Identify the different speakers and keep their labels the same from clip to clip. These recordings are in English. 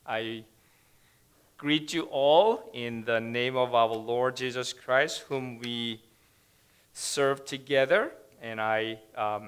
Speaker 1: I greet you all in the name of our Lord Jesus Christ, whom we serve together. And I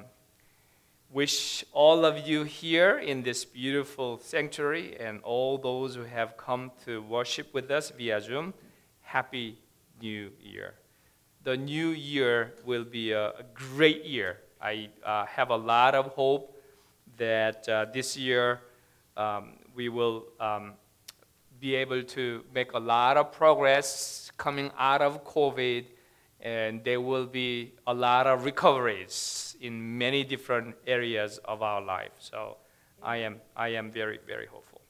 Speaker 1: wish all of you here in this beautiful sanctuary and all those who have come to worship with us via Zoom, Happy New Year. The new year will be a great year. I have a lot of hope that this year we will be able to make a lot of progress coming out of COVID, and there will be a lot of recoveries in many different areas of our life. So I am very, very hopeful.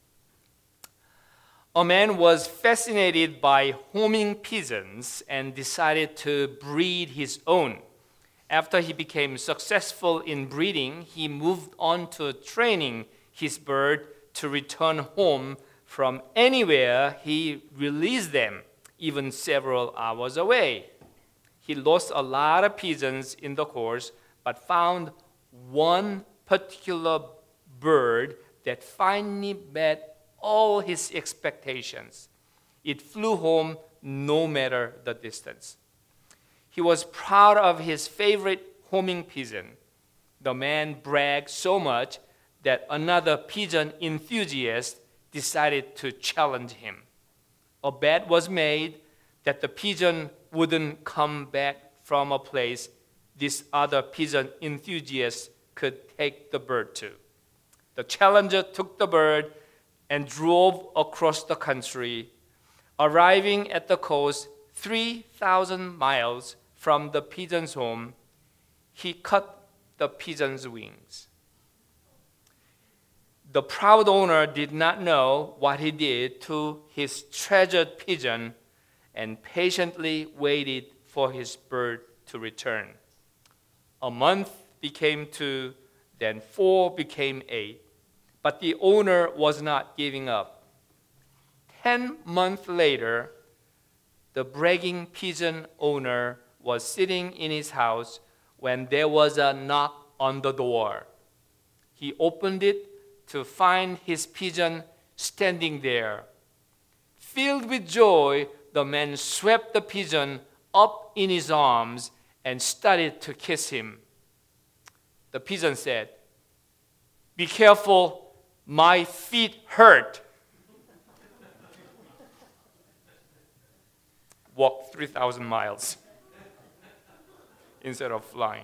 Speaker 1: A man was fascinated by homing pigeons and decided to breed his own. After he became successful in breeding, he moved on to training his bird to return home from anywhere he released them, even several hours away. He lost a lot of pigeons in the course, but found one particular bird that finally met all his expectations. It flew home no matter the distance. He was proud of his favorite homing pigeon. The man bragged so much that another pigeon enthusiast decided to challenge him. A bet was made that the pigeon wouldn't come back from a place this other pigeon enthusiast could take the bird to. The challenger took the bird and drove across the country, arriving at the coast 3,000 miles from the pigeon's home. He cut the pigeon's wings. The proud owner did not know what he did to his treasured pigeon and patiently waited for his bird to return. A month became 2, then 4 became 8, but the owner was not giving up. 10 months later, the bragging pigeon owner was sitting in his house when there was a knock on the door. He opened it to find his pigeon standing there. Filled with joy, the man swept the pigeon up in his arms and started to kiss him. The pigeon said, "Be careful, my feet hurt." Walked 3,000 miles instead of flying.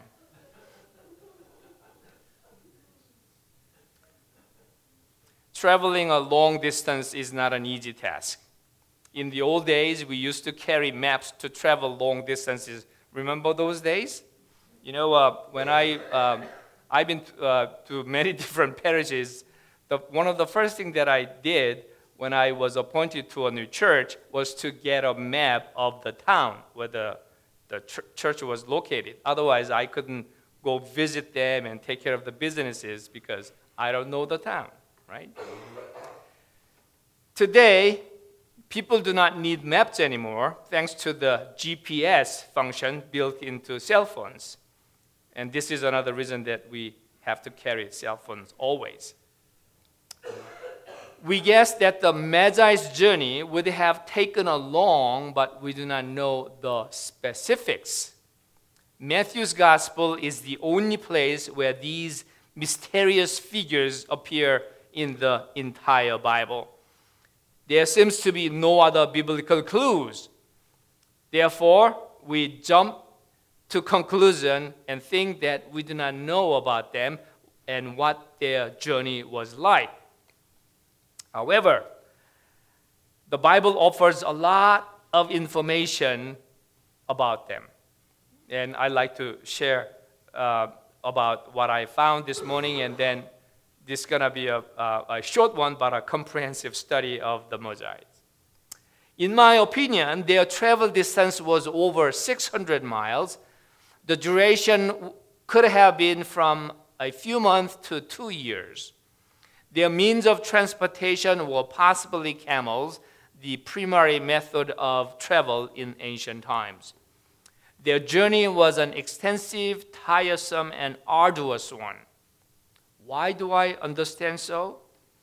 Speaker 1: Traveling a long distance is not an easy task. In the old days, we used to carry maps to travel long distances. Remember those days? You know, when I've been to many different parishes, one of the first things that I did when I was appointed to a new church was to get a map of the town where the church was located. Otherwise, I couldn't go visit them and take care of the businesses because I don't know the town, right? Today, people do not need maps anymore thanks to the GPS function built into cell phones. And this is another reason that we have to carry cell phones always. We guess that the Magi's journey would have taken long, but we do not know the specifics. Matthew's gospel is the only place where these mysterious figures appear in the entire Bible. There seems to be no other biblical clues. Therefore, we jump to conclusion and think that we do not know about them and what their journey was like. However, the Bible offers a lot of information about them. And I'd like to share about what I found this morning, and then this is going to be a short one, but a comprehensive study of the Magi's. In my opinion, their travel distance was over 600 miles. The duration could have been from a few months to 2 years. Their means of transportation were possibly camels, the primary method of travel in ancient times. Their journey was an extensive, tiresome, and arduous one. Why do I understand so?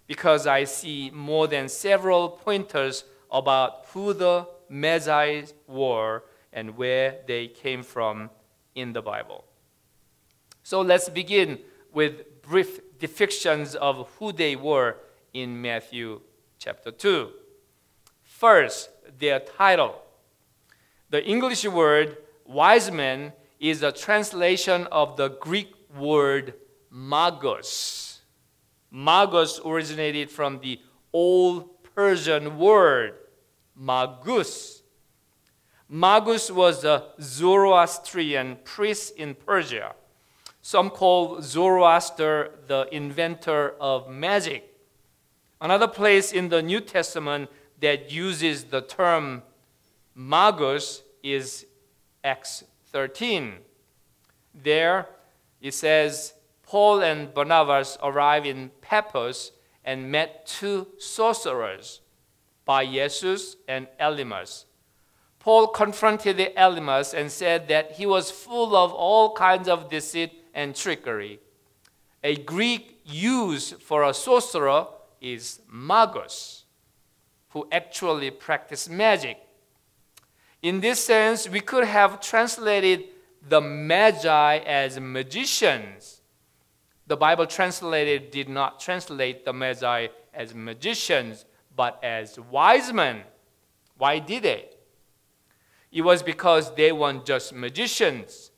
Speaker 1: because I see more than several pointers about who the Magi were and where they came from in the Bible. So let's begin with brief depictions of who they were in Matthew chapter 2. First, their title. The English word wise man is a translation of the Greek word magos. Magos originated from the Old Persian word magus. Magus was a Zoroastrian priest in Persia. Some call Zoroaster the inventor of magic. Another place in the New Testament that uses the term magos is Acts 13. There it says, Paul and Barnabas arrived in Paphos and met two sorcerers, Bar-Jesus and Elymas. Paul confronted the Elymas and said that he was full of all kinds of deceit and trickery. A Greek use for a sorcerer is magos, who actually practice magic. In this sense, we could have translated the Magi as magicians. The Bible translated did not translate the Magi as magicians, but as wise men. Why did they? It was because they weren't just magicians.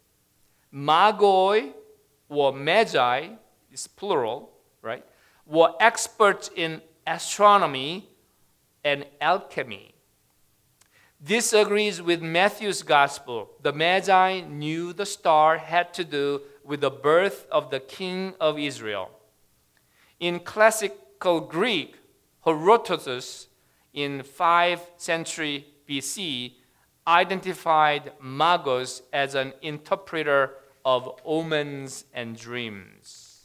Speaker 1: Magoi or Magi, is plural, right? Were experts in astronomy and alchemy. This agrees with Matthew's gospel. The Magi knew the star had to do with the birth of the king of Israel. In classical Greek, Herodotus in 5th century BC identified magos as an interpreter of omens and dreams.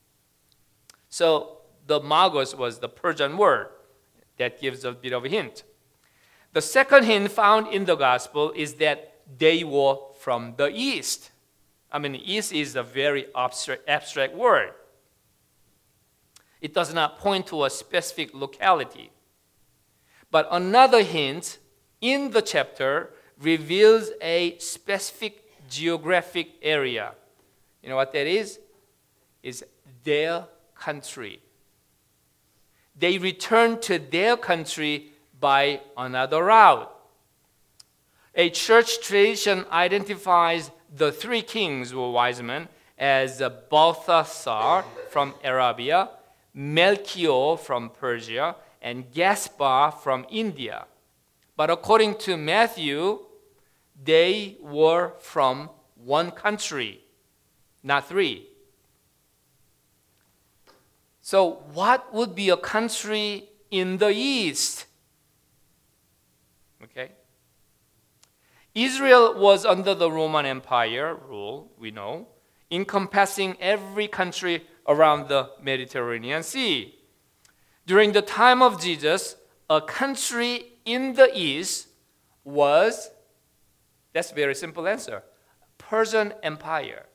Speaker 1: So the magos was the Persian word. That gives a bit of a hint. The second hint found in the gospel is that they were from the east. East is a very abstract word. It does not point to a specific locality. But another hint in the chapter reveals a specific geographic area. You know what that is? It's their country. They returned to their country by another route. A church tradition identifies the three kings or wise men as Balthasar from Arabia, Melchior from Persia, and Gaspar from India. But according to Matthew, they were from one country, not three. So what would be a country in the east? Okay. Israel was under the Roman Empire rule, we know, encompassing every country around the Mediterranean Sea. During the time of Jesus, a country in the east was, that's a very simple answer, Persian Empire,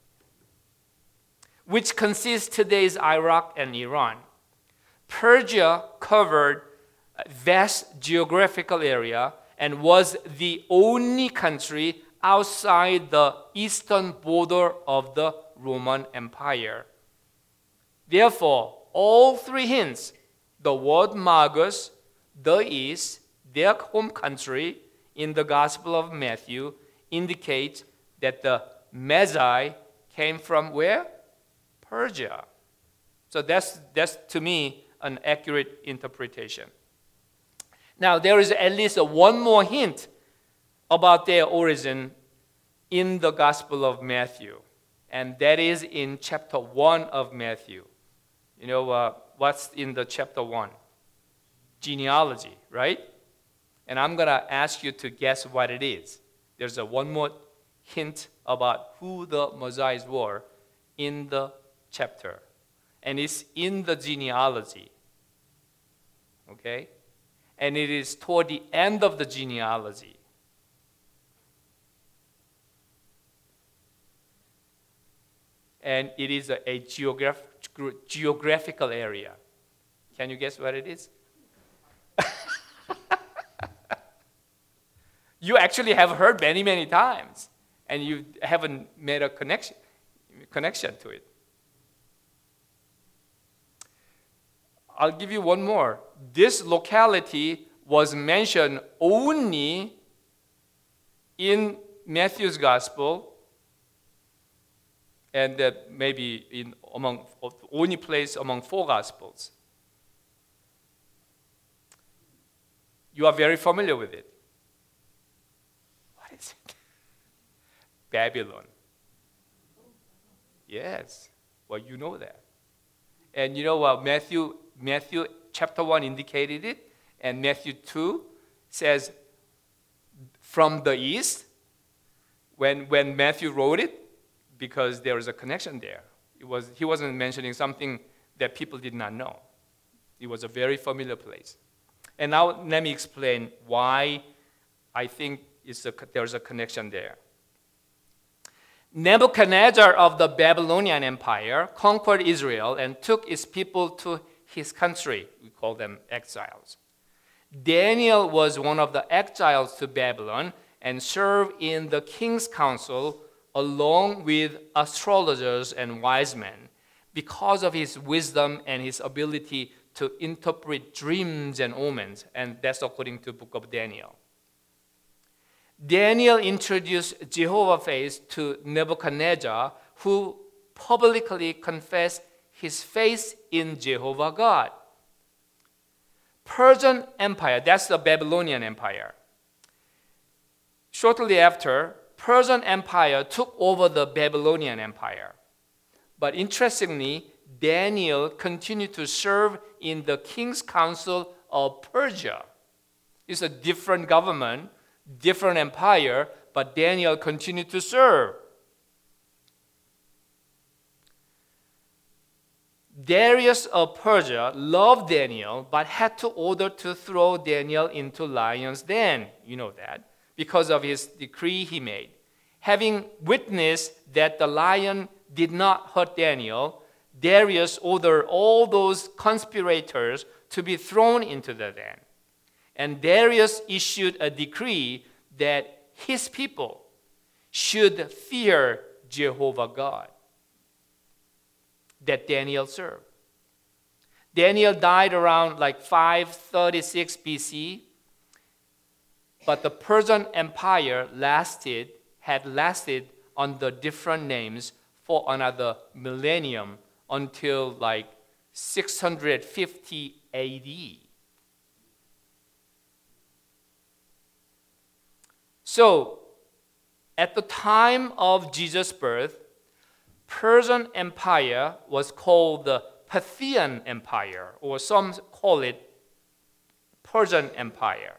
Speaker 1: which consists today's Iraq and Iran. Persia covered a vast geographical area and was the only country outside the eastern border of the Roman Empire. Therefore, all three hints, the word Magos, the east, their home country in the Gospel of Matthew indicate that the Magi came from where? Persia. So that's to me an accurate interpretation. Now there is at least one more hint about their origin in the Gospel of Matthew, and that is in chapter 1 of Matthew. You know what's in the chapter 1? Genealogy, right? And I'm going to ask you to guess what it is. There's one more hint about who the Magi were in the chapter. And it's in the genealogy. Okay? And it is toward the end of the genealogy. And it is a geographical area. Can you guess what it is? You actually have heard many, many times, and you haven't made a connection to it. I'll give you one more. This locality was mentioned only in Matthew's gospel, and that maybe only place among 4 gospels. You are very familiar with it. What is it? Babylon. Yes. Well, you know that. And you know what? Matthew chapter 1 indicated it, and Matthew 2 says from the east. When Matthew wrote it, because there was a connection there. He wasn't mentioning something that people did not know. It was a very familiar place. And now let me explain why I think there's a connection there. Nebuchadnezzar of the Babylonian Empire conquered Israel and took its people to his country. We call them exiles. Daniel was one of the exiles to Babylon and served in the king's council along with astrologers and wise men because of his wisdom and his ability to interpret dreams and omens, and that's according to the book of Daniel. Daniel introduced Jehovah's faith to Nebuchadnezzar, who publicly confessed his faith in Jehovah God. Persian Empire, that's the Babylonian Empire. Shortly after, Persian Empire took over the Babylonian Empire. But interestingly, Daniel continued to serve in the king's council of Persia. It's a different government, different empire, but Daniel continued to serve. Darius of Persia loved Daniel, but had to order to throw Daniel into lion's den. You know that, because of his decree he made. Having witnessed that the lion did not hurt Daniel, Darius ordered all those conspirators to be thrown into the den. And Darius issued a decree that his people should fear Jehovah God that Daniel served. Daniel died around 536 BC, but the Persian Empire had lasted under different names for another millennium until 650 AD. So, at the time of Jesus' birth, Persian Empire was called the Parthian Empire, or some call it Persian Empire.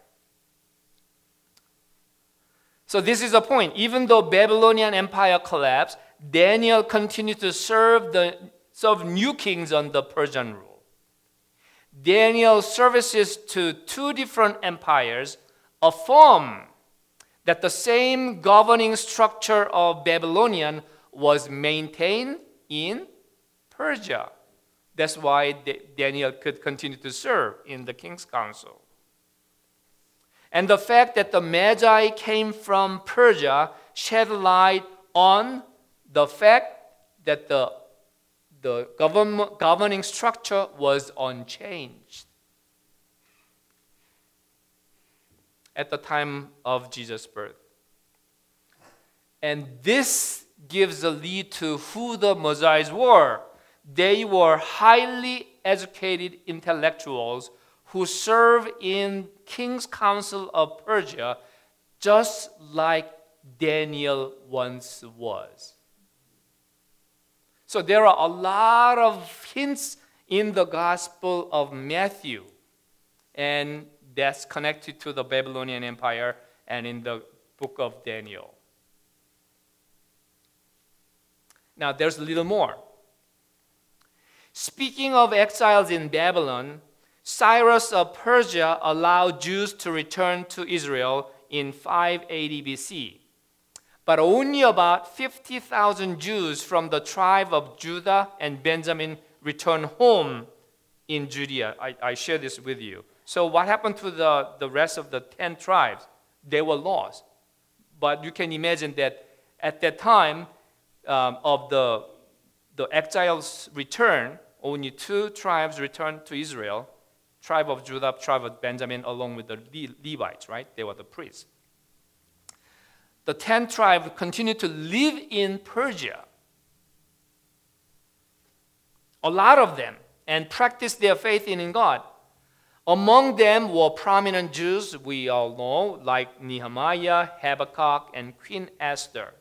Speaker 1: So this is the point. Even though Babylonian Empire collapsed, Daniel continued to serve new kings under Persian rule. Daniel's services to 2 different empires affirm that the same governing structure of Babylonian was maintained in Persia. That's why Daniel could continue to serve in the king's council. And the fact that the Magi came from Persia shed light on the fact that the governing structure was unchanged at the time of Jesus' birth. And this gives a lead to who the Magi's were. They were highly educated intellectuals who served in King's Council of Persia, just like Daniel once was. So there are a lot of hints in the Gospel of Matthew, and that's connected to the Babylonian Empire and in the book of Daniel. Now there's a little more. Speaking of exiles in Babylon, Cyrus of Persia allowed Jews to return to Israel in 580 BC. But only about 50,000 Jews from the tribe of Judah and Benjamin returned home in Judea. I share this with you. So what happened to the rest of the 10 tribes? They were lost. But you can imagine that at that time of the exiles' return, only 2 tribes returned to Israel, tribe of Judah, tribe of Benjamin, along with the Levites, right? They were the priests. The 10 tribes continued to live in Persia, a lot of them, and practiced their faith in God. Among them were prominent Jews we all know, like Nehemiah, Habakkuk, and Queen Esther.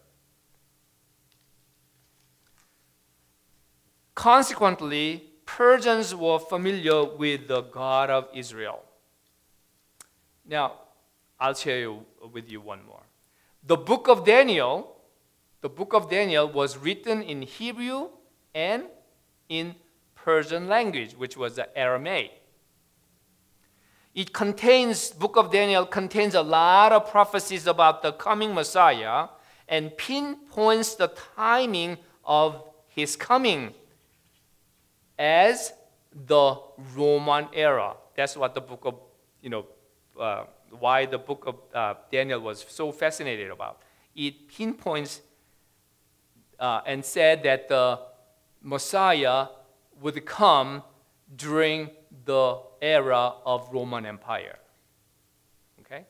Speaker 1: Consequently, Persians were familiar with the God of Israel. Now, I'll share with you one more. The book of Daniel was written in Hebrew and in Persian language, which was the Aramaic. Book of Daniel contains a lot of prophecies about the coming Messiah and pinpoints the timing of his coming as the Roman era. That's what the book of, why the book of Daniel was so fascinated about. It pinpoints and said that the Messiah would come during the era of Roman Empire. Okay?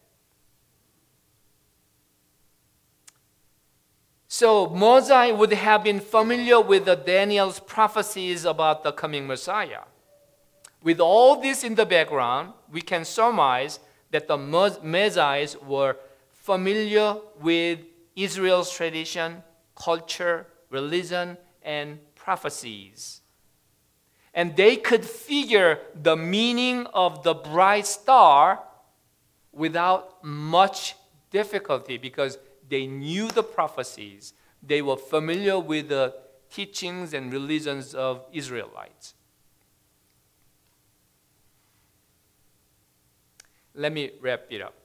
Speaker 1: So Moses would have been familiar with Daniel's prophecies about the coming Messiah. With all this in the background, we can surmise that the Magi were familiar with Israel's tradition, culture, religion, and prophecies. And they could figure the meaning of the bright star without much difficulty because they knew the prophecies. They were familiar with the teachings and religions of Israelites. Let me wrap it up.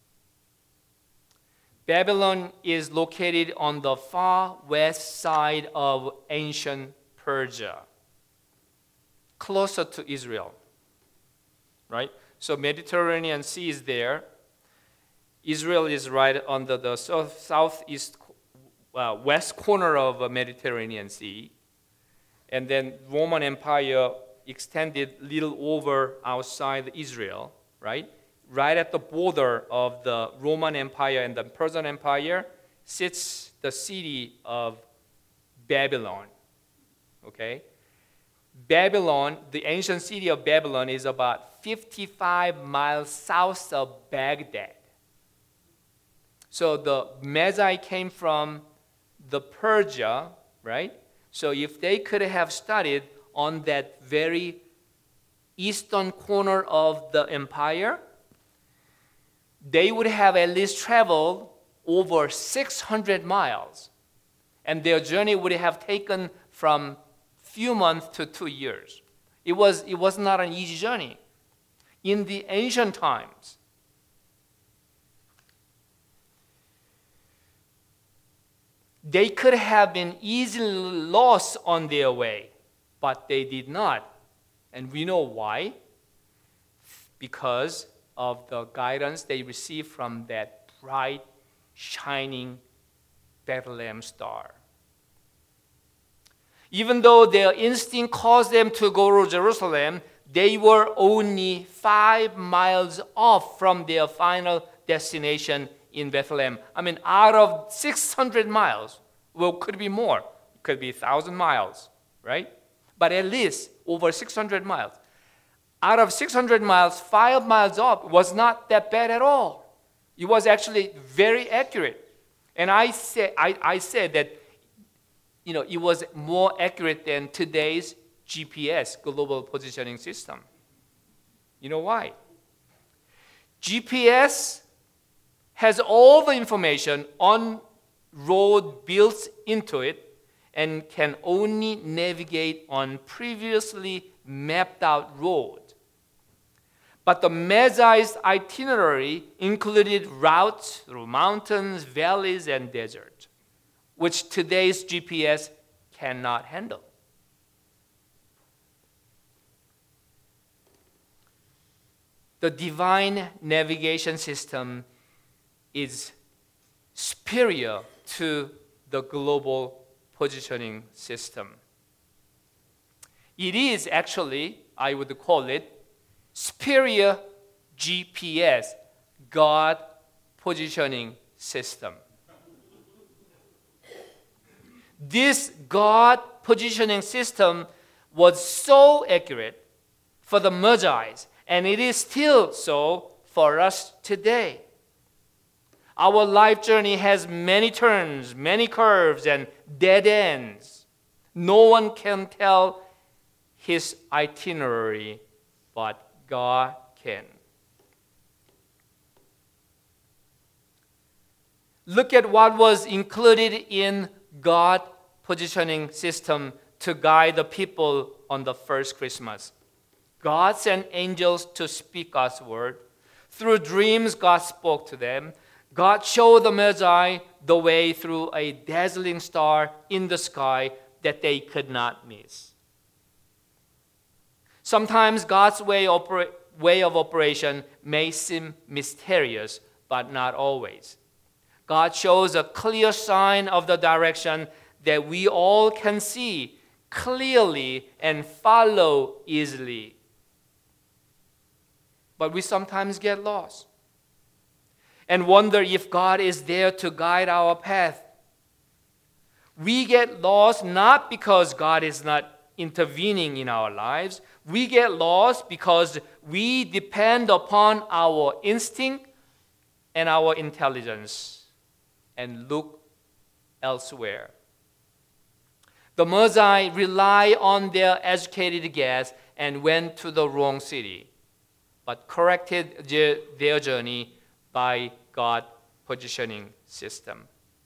Speaker 1: Babylon is located on the far west side of ancient Persia, closer to Israel, right? So Mediterranean Sea is there. Israel is right on the southeast west corner of Mediterranean Sea. And then Roman Empire extended little over outside Israel, right? Right at the border of the Roman Empire and the Persian Empire sits the city of Babylon, okay? Babylon, the ancient city of Babylon, is about 55 miles south of Baghdad. So the Magi came from the Persia, right? So if they could have studied on that very eastern corner of the empire, they would have at least traveled over 600 miles. And their journey would have taken from few months to 2 years. It was not an easy journey. In the ancient times, they could have been easily lost on their way, but they did not. And we know why. Because of the guidance they received from that bright, shining Bethlehem star. Even though their instinct caused them to go to Jerusalem, they were only 5 miles off from their final destination in Bethlehem. I mean, out of 600 miles, well, could be more. It could be 1,000 miles, right? But at least over 600 miles. Out of 600 miles, 5 miles off was not that bad at all. It was actually very accurate. And I said that, it was more accurate than today's GPS, Global Positioning System. You know why? GPS has all the information on road built into it and can only navigate on previously mapped out road. But the Magi's itinerary included routes through mountains, valleys, and desert, which today's GPS cannot handle. the divine navigation system is superior to the global positioning system. It is actually, I would call it, superior GPS, God positioning system. This God positioning system was so accurate for the Magi's, and it is still so for us today. Our life journey has many turns, many curves, and dead ends. No one can tell his itinerary, but God can. Look at what was included in God positioning system to guide the people on the first Christmas. God sent angels to speak God's word. Through dreams, God spoke to them. God showed the Magi the way through a dazzling star in the sky that they could not miss. Sometimes God's way of operation may seem mysterious, but not always. God shows a clear sign of the direction that we all can see clearly and follow easily. But we sometimes get lost and wonder if God is there to guide our path. We get lost not because God is not intervening in our lives. We get lost because we depend upon our instinct and our intelligence and look elsewhere. The Magi rely on their educated guess and went to the wrong city, but corrected their journey by God positioning system.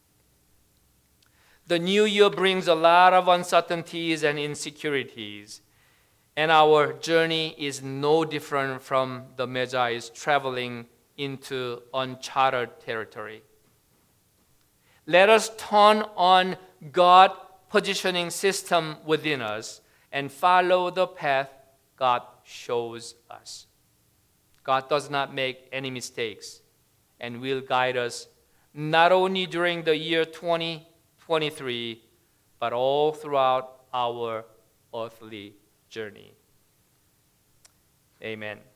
Speaker 1: The new year brings a lot of uncertainties and insecurities, and our journey is no different from the Magi's traveling into uncharted territory. Let us turn on God positioning system within us and follow the path God shows us. God does not make any mistakes and will guide us not only during the year 2023, but all throughout our earthly journey. Amen.